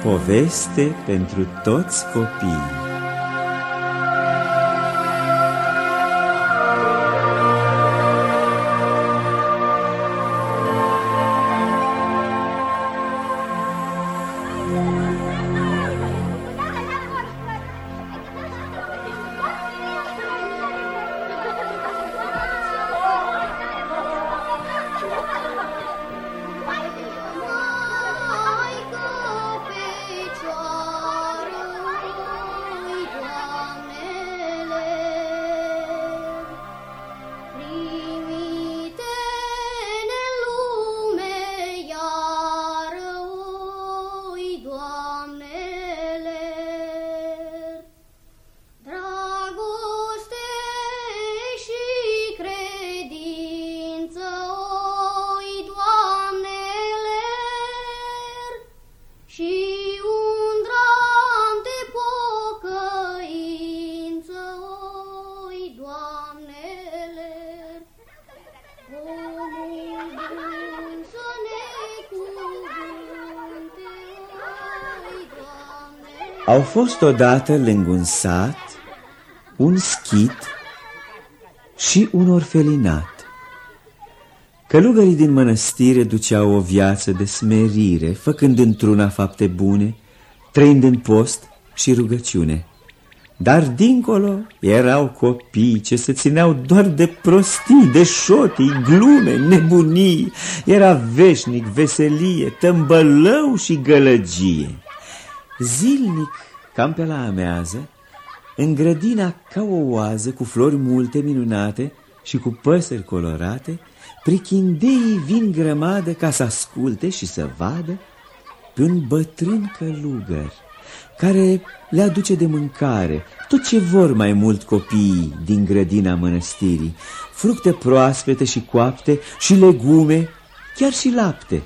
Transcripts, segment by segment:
Poveste pentru toți copiii. Au fost odată lângă un sat, un schit și un orfelinat. Călugării din mănăstire duceau o viață de smerire, făcând într-una fapte bune, trăind în post și rugăciune. Dar dincolo erau copii ce se țineau doar de prostii, de șotii, glume, nebunii. Era veșnic veselie, tămbălău și gălăgie. Zilnic, cam pe la amează, în grădina ca o oază, cu flori multe minunate și cu păsări colorate, prichindeii vin grămadă ca să asculte și să vadă pe un bătrân călugăr care le aduce de mâncare tot ce vor mai mult copiii din grădina mănăstirii, fructe proaspete și coapte și legume, chiar și lapte.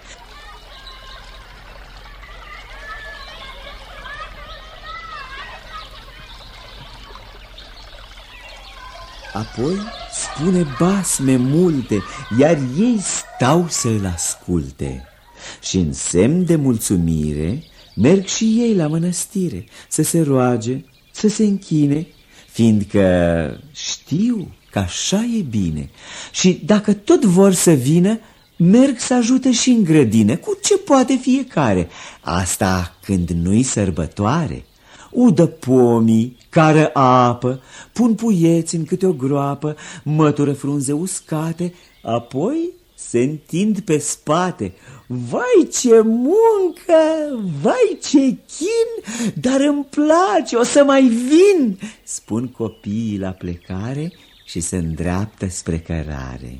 Apoi spune basme multe, iar ei stau să îl asculte. Și în semn de mulțumire merg și ei la mănăstire să se roage, să se închine, fiindcă știu că așa e bine. Și dacă tot vor să vină, merg să ajute și în grădină, cu ce poate fiecare. Asta când nu-i sărbătoare. Udă pomii, cară apă, pun puieți în câte o groapă, mătură frunze uscate, apoi se întind pe spate. Vai ce muncă, vai ce chin, dar îmi place, o să mai vin, spun copiii la plecare și se îndreaptă spre cărare.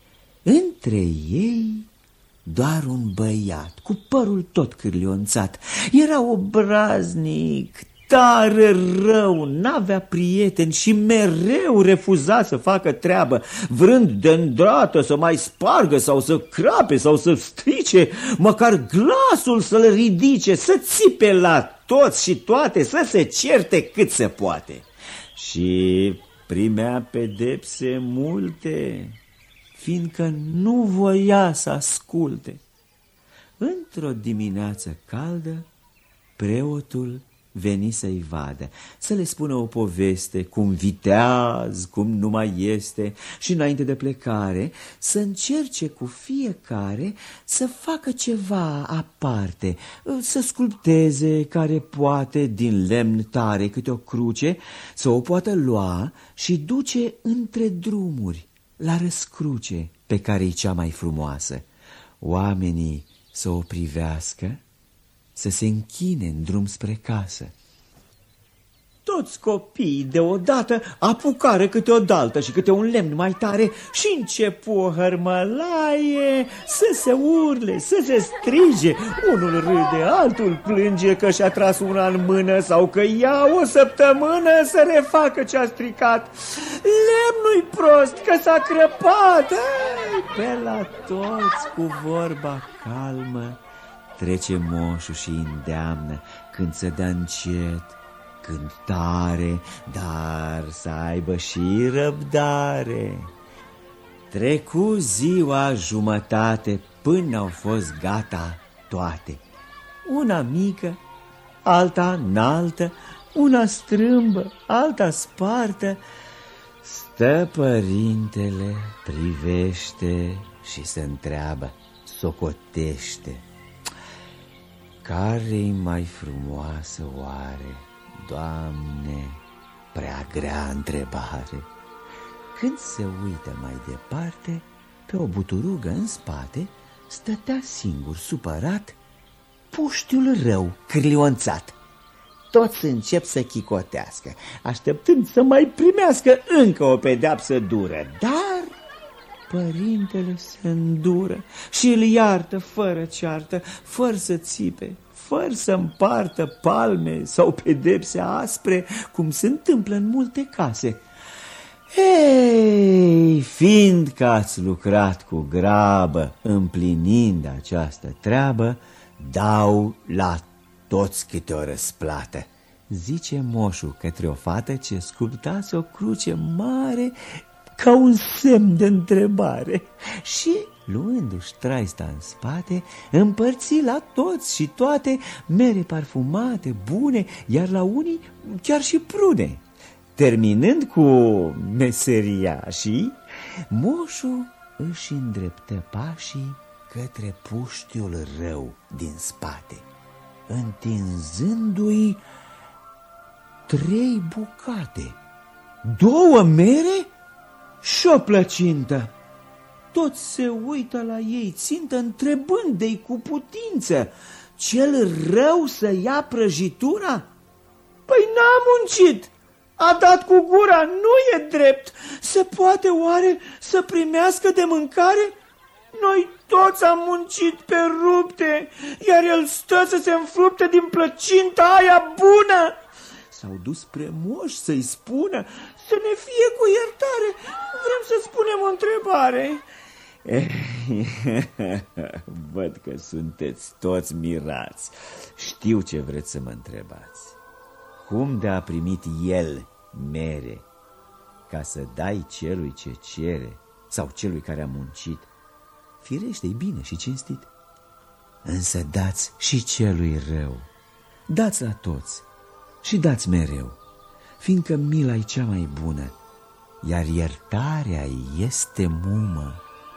Între ei doar un băiat, cu părul tot cârlionțat. Era obraznic, tare rău, n-avea prieteni și mereu refuza să facă treabă, vrând de-ndată să mai spargă sau să crape sau să strice, măcar glasul să-l ridice, să țipe la toți și toate, să se certe cât se poate. Și primea pedepse multe, fiindcă nu voia să asculte. Într-o dimineață caldă, preotul veni să-i vadă, să le spună o poveste, cum viteaz, cum nu mai este, și înainte de plecare să încerce cu fiecare să facă ceva aparte, să sculpteze care poate din lemn tare câte o cruce, să o poată lua și duce între drumuri, la răscruce pe care-i cea mai frumoasă. Oamenii să o privească, să se închine în drum spre casă. Toți copiii deodată apucară câte o daltă și câte un lemn mai tare și începu o hărmălaie, să se urle, să se strige. Unul râde, altul plânge că și-a tras una în mână sau că ia o săptămână să refacă ce-a stricat. Lemnul-i prost, că s-a crăpat. Pe la toți cu vorba calmă trece moșul și îndeamnă, când să dea încet, când tare, dar să aibă și răbdare. Trecu ziua jumătate până au fost gata toate. una mică, alta înaltă, una strâmbă, alta spartă. Stă părintele, privește și se întreabă, socotește. Care-i mai frumoasă oare, Doamne, prea grea întrebare. Când se uită mai departe, pe o buturugă în spate stătea singur, supărat, puștiul rău, cârlionțat. Toți încep să chicotească, așteptând să mai primească încă o pedeapsă dură. Dar părintele se îndură și îl iartă fără ceartă, fără să țipe, fără să împartă palme sau pedepse aspre, cum se întâmplă în multe case. Ei, fiindcă ați lucrat cu grabă, împlinind această treabă, dau la toți câte o răsplată, zice moșul către o fată ce sculptase o cruce mare ca un semn de întrebare și, luându-și traista în spate, împărți la toți și toate mere parfumate, bune, iar la unii chiar și prune. Terminând cu meseriașii, moșul își îndreptă pașii către puștiul rău din spate, întinzându-i 3 bucate, 2 mere și o plăcintă. Toți se uită la ei țintă, întrebând-i cu putință, cel rău să ia prăjitura? Păi n-a muncit, a dat cu gura, nu e drept. Se poate oare să primească de mâncare? Noi toți am muncit pe rupte, iar el stă să se înfrupte din plăcinta aia bună. S-au dus spre moș să-i spună, să ne fie cu iertare, vrem să spunem o întrebare. Văd că sunteți toți mirați. Știu ce vreți să mă întrebați. Cum de a primit el mere ca să dai celui ce cere sau celui care a muncit? Firește-i bine și cinstit. Însă dați și celui rău, dați la toți și dați mereu, fiindcă mila e cea mai bună, iar iertarea este mumă.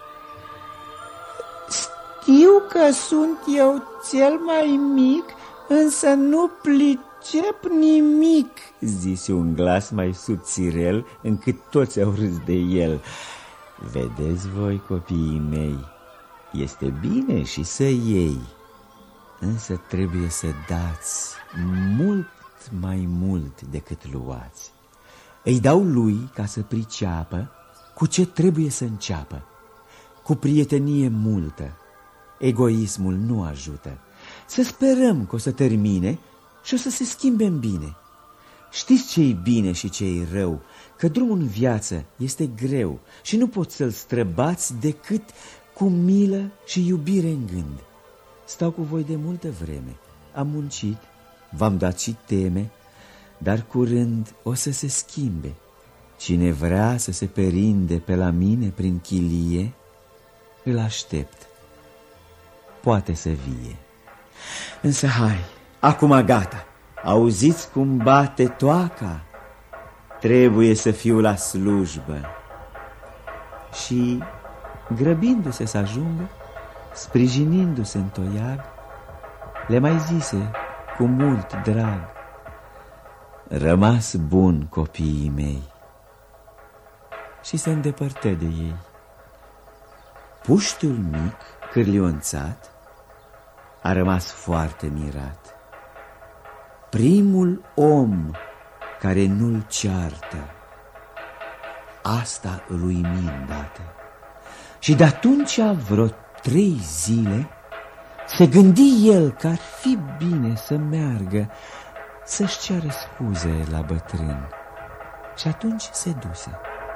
Știu că sunt eu cel mai mic, însă nu pricep nimic, zise un glas mai subțirel, încât toți au râs de el. Vedeți voi, copiii mei, este bine și să iei, însă trebuie să dați mult mai mult decât luați. Îi dau lui ca să priceapă cu ce trebuie să înceapă. Cu prietenie multă, egoismul nu ajută. Să sperăm că o să termine și o să se schimbe în bine. Știți ce-i bine și ce-i rău, că drumul în viață este greu și nu poți să-l străbați decât cu milă și iubire în gând. Stau cu voi de multă vreme, am muncit, v-am dat și teme, dar curând o să se schimbe. Cine vrea să se perinde pe la mine prin chilie, îl aștept, poate să vie. Însă hai, acum gata, auziți cum bate toaca? Trebuie să fiu la slujbă. Și, grăbindu-se să ajungă, sprijinindu-se în toiag, le mai zise cu mult drag: rămas bun, copiii mei. Și se îndepărtă de ei. Puștiul mic, cârlionțat, a rămas foarte mirat. Primul om care nu-l ceartă, asta îl uimi îndată. Și de-atunci vreo 3 zile se gândi el că ar fi bine să meargă să-și ceară scuze la bătrân. Și atunci se duse.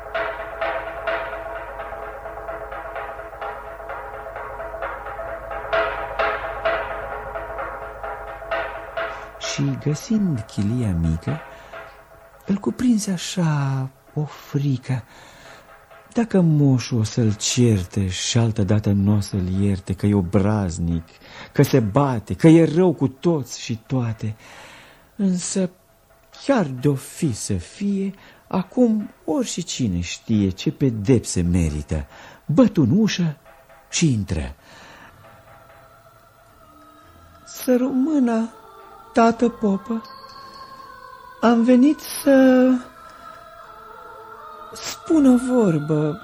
Și găsind chilia mică, îl cuprinse așa o frică. Dacă moșul o să-l certe și altădată n-o să-l ierte, că e obraznic, că se bate, că e rău cu toți și toate, însă chiar de-o fi să fie, acum ori și cine știe ce pedepse merită. Băt în ușă și intră. Să rămână, tată popă, am venit să spun o vorbă.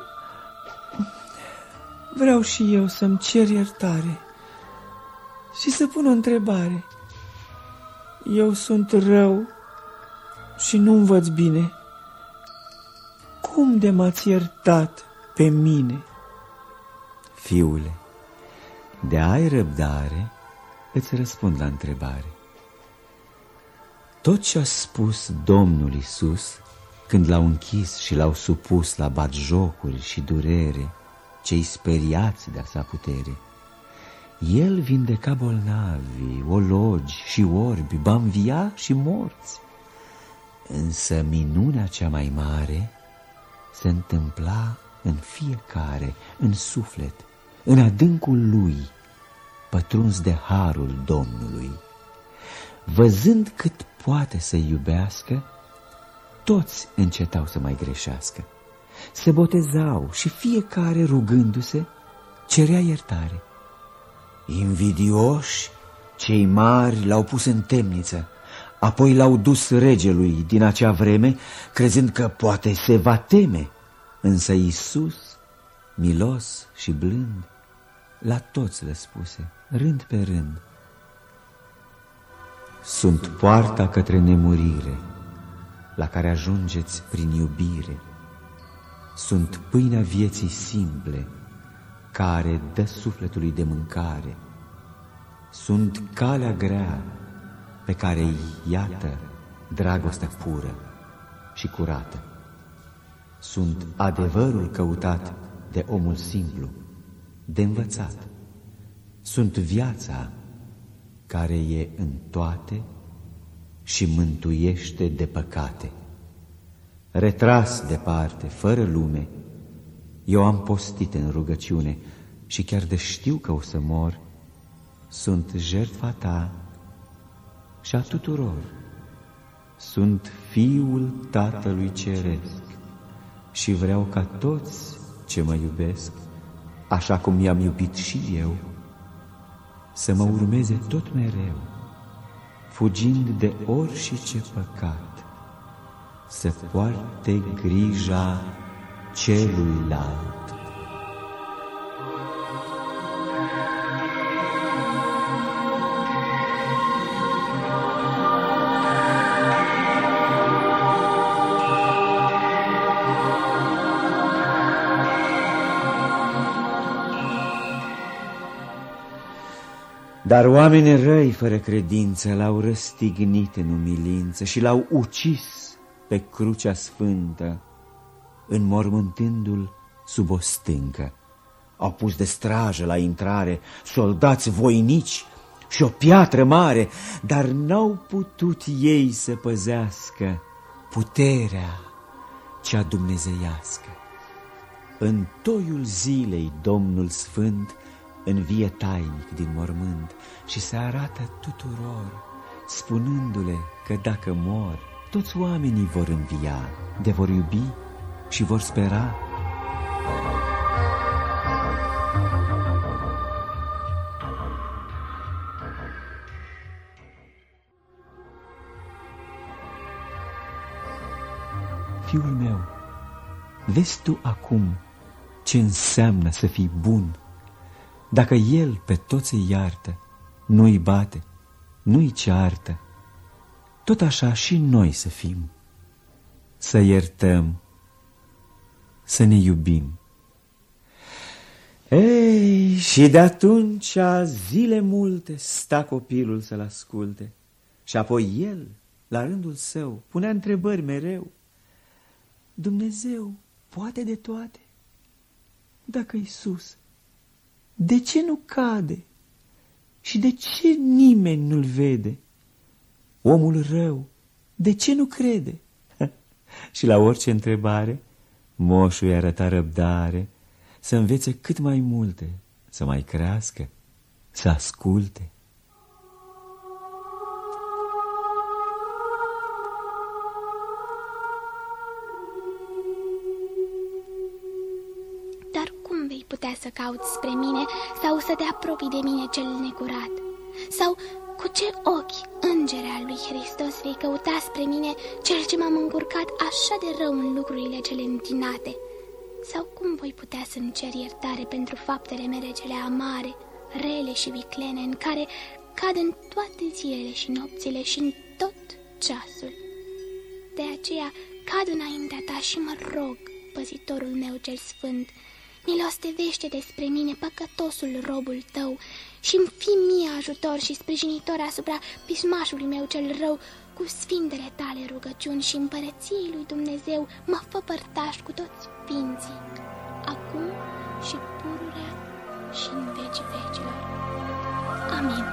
Vreau și eu să-mi cer iertare și să pun o întrebare. Eu sunt rău și nu învăț bine. Cum de m-ați iertat pe mine? Fiule, de ai răbdare, îți răspund la întrebare. Tot ce a spus Domnul Iisus când l-au închis și l-au supus la batjocuri și durere, cei speriați de-a sa putere, el vindeca bolnavi, ologi și orbi, ba învia și morți. Însă minunea cea mai mare se întâmpla în fiecare, în suflet, în adâncul lui, pătruns de harul Domnului. Văzând cât poate să iubească, toți încetau să mai greșească. Se botezau și fiecare, rugându-se, cerea iertare. Invidioși, cei mari l-au pus în temniță, apoi l-au dus regelui din acea vreme, crezând că poate se va teme. Însă Iisus, milos și blând, la toți le spuse, rând pe rând: sunt poarta către nemurire, la care ajungeți prin iubire. Sunt pâinea vieții simple, care dă sufletului de mâncare. Sunt calea grea, pe care iată dragostea pură și curată. Sunt adevărul căutat de omul simplu, de învățat. Sunt viața care e în toate și mântuiește de păcate. Retras departe, fără lume, eu am postit în rugăciune și chiar de știu că o să mor, sunt jertfa ta și a tuturor. Sunt Fiul Tatălui Ceresc și vreau ca toți ce mă iubesc, așa cum i-am iubit și eu, să mă urmeze tot mereu, fugind de orice păcat, să poarte grija celuilalt. Dar oamenii răi fără credință l-au răstignit în umilință și l-au ucis pe crucea sfântă, înmormântându-l sub o stâncă. Au pus de strajă la intrare soldați voinici și o piatră mare, dar n-au putut ei să păzească puterea cea dumnezeiască. În toiul zilei Domnul Sfânt învie tainic din mormânt și se arată tuturor, spunându-le că dacă mor, toți oamenii vor învia, de vor iubi și vor spera. Fiul meu, vezi tu acum ce înseamnă să fii bun? Dacă El pe toți îi iartă, nu-i bate, nu-i ceartă, tot așa și noi să fim, să iertăm, să ne iubim. Ei, și de atunci zile multe sta copilul să-l asculte, și apoi el, la rândul său, punea întrebări mereu. Dumnezeu poate de toate? Dacă Iisus, de ce nu cade? Și de ce nimeni nu-l vede? Omul rău, de ce nu crede? Și la orice întrebare, Moșul i-a arătat răbdare, să învețe cât mai multe, să mai crească, să asculte. Dar cum vei putea să cauți spre mine sau să te apropii de mine cel necurat? Sau cu ce ochi, îngere al lui Hristos, vei căuta spre mine cel ce m-am încurcat așa de rău în lucrurile cele întinate? Sau cum voi putea să-mi cer iertare pentru faptele mele cele amare, rele și viclene, în care cad în toate zilele și nopțile și în tot ceasul? De aceea cad înaintea ta și mă rog, păzitorul meu cel sfânt, milostevește despre mine, păcătosul robul tău, și-mi fi mie ajutor și sprijinitor asupra pismașului meu cel rău. Cu sfintele tale rugăciuni și împărăției lui Dumnezeu mă fă părtaș cu toți sfinții, acum și pururea și în vecii vecilor. Amin.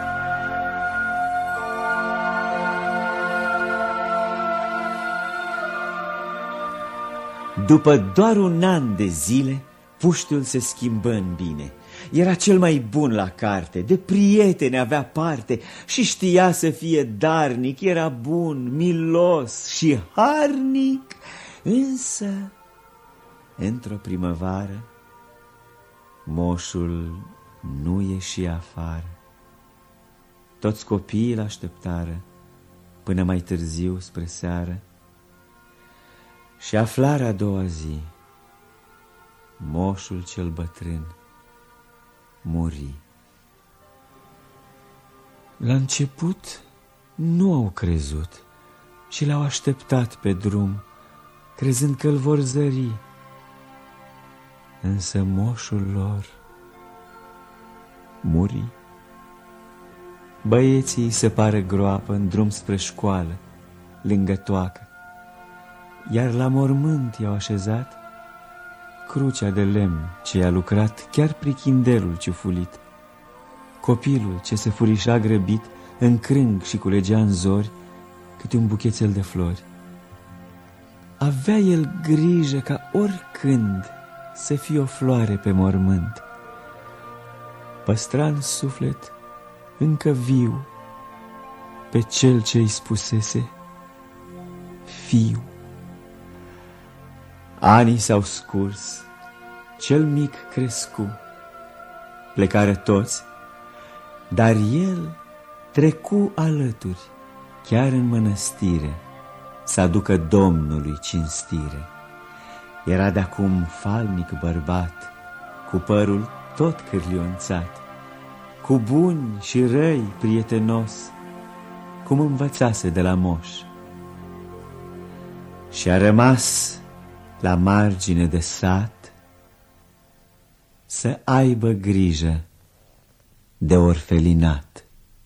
După doar un an de zile, puștiul se schimbă în bine. Era cel mai bun la carte, de prieteni avea parte și știa să fie darnic, era bun, milos și harnic. Însă, într-o primăvară, moșul nu ieși afară. Toți copiii l-așteptară până mai târziu spre seară și aflară a doua zi: moșul cel bătrân muri. La început nu au crezut și l-au așteptat pe drum, crezând că îl vor zări. Însă moșul lor muri. Băieții îi săpară groapă în drum spre școală, lângă toacă, iar la mormânt i-au așezat crucea de lemn ce i-a lucrat chiar prichindelul ciufulit, copilul ce se furișa grăbit în crâng și culegea în zori câte un buchețel de flori. Avea el grijă ca oricând să fie o floare pe mormânt. Păstra în suflet încă viu pe cel ce îi spusese fiu. Anii s-au scurs, cel mic crescu, plecară toți, dar el trecu alături, chiar în mănăstire, să aducă Domnului cinstire. Era de-acum falnic bărbat, cu părul tot cârlionțat, cu buni și răi prietenos, cum învățase de la moș. Și a rămas la margine de sat să aibă grijă de orfelinat.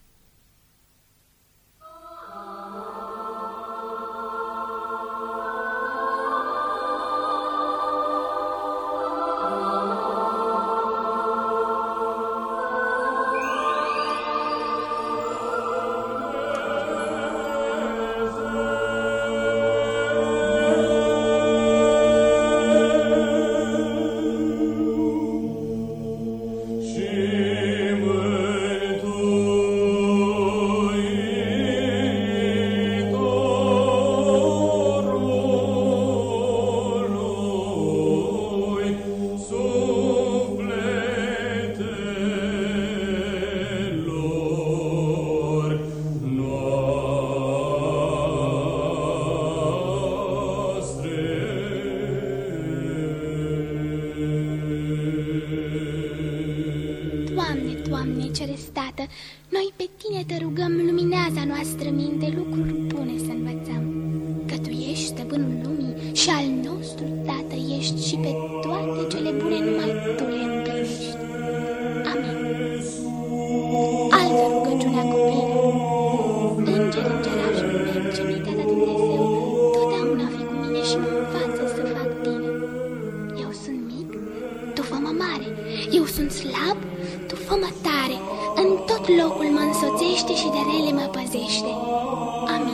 Doamne cerestată, noi pe Tine te rugăm, luminează noastră minte, lucruri bune să învățăm. Că Tu ești stăpânul lumii și al nostru Tată ești și pe toate cele bune numai Tu le împlinești. Amin. Altă rugăciunea copiilor. Înger, îngerașul meu, ce mi-ai dat Dumnezeu, totdeauna fi cu mine și mă învață să fac bine. Eu sunt mic, Tu fă-mă mare, eu sunt slab, Tu fă-mă tare, în tot locul mă însoțește și de rele mă păzește. Amin.